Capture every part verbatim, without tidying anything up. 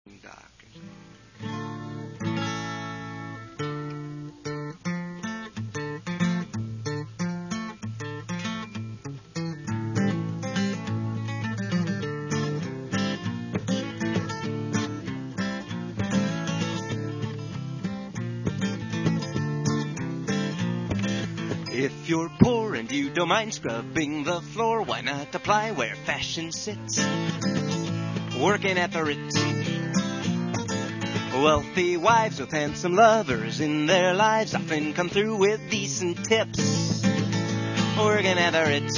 Doc. If you're poor and you don't mind scrubbing the floor, why not apply where fashion sits? Working at the Ritz. Wealthy wives with handsome lovers in their lives often come through with decent tips. Working at the Ritz.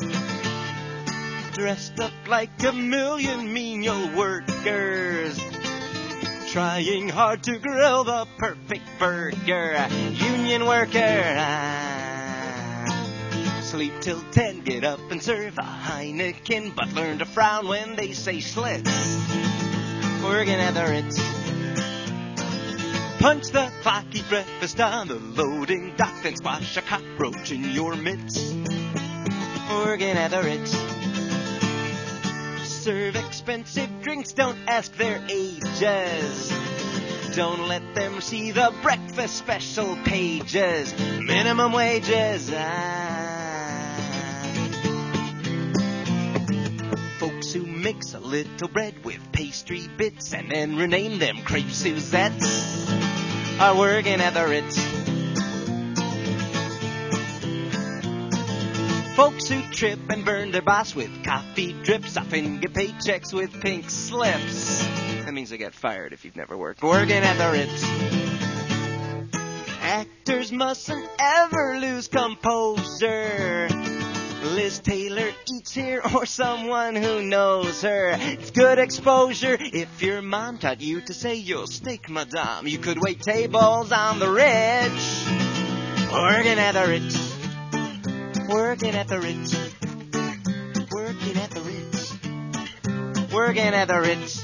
Dressed up like a million menial workers, trying hard to grill the perfect burger. Union worker, ah. Sleep till ten, get up and serve a Heineken, but learn to frown when they say Schlitz. Working at the Ritz. Punch the clock, eat breakfast on the loading dock, then squash a cockroach in your mitts. Working at the Ritz. Serve expensive drinks, don't ask their ages. Don't let them see the breakfast special pages. Minimum wages, ah. Folks who mix a little bread with pastry bits and then rename them crepe Suzettes are working at the Ritz. Folks who trip and burn their boss with coffee drips often get paychecks with pink slips. That means they get fired if you've never worked. Working at the Ritz. Actors mustn't ever lose composure. Liz Taylor eats here or someone who knows her. It's good exposure if your mom taught you to say your steak, madame. You could wait tables on the Ritz. Working at the Ritz. Working at the Ritz. Working at the Ritz. Working at the Ritz.